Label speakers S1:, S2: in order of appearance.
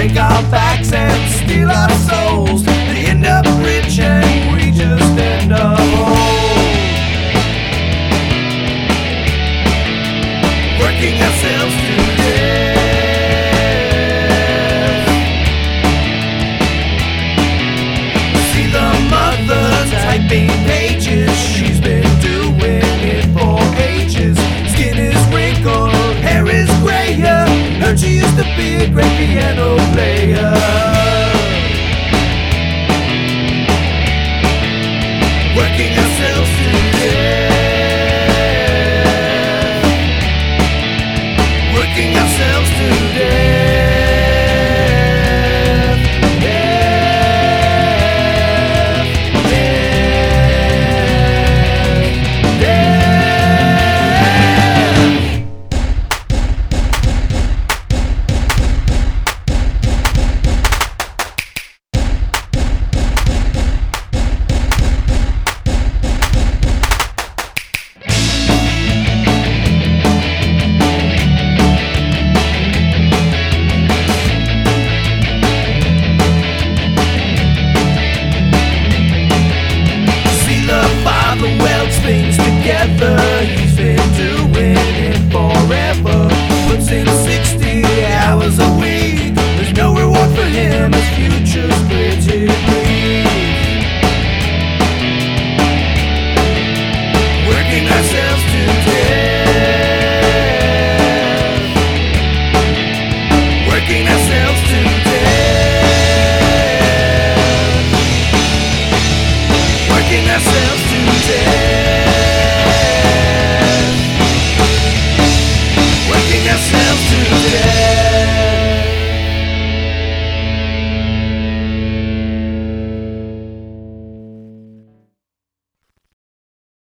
S1: break our backs and steal our souls. They end up rich and we just end up old, working ourselves to death. See the mother typing pages, she's been doing it for ages. Skin is wrinkled, hair is grayer, heard she used to be a great piano player. Working ourselves to death, working ourselves to death, death, death, death. The world things together, he's been doing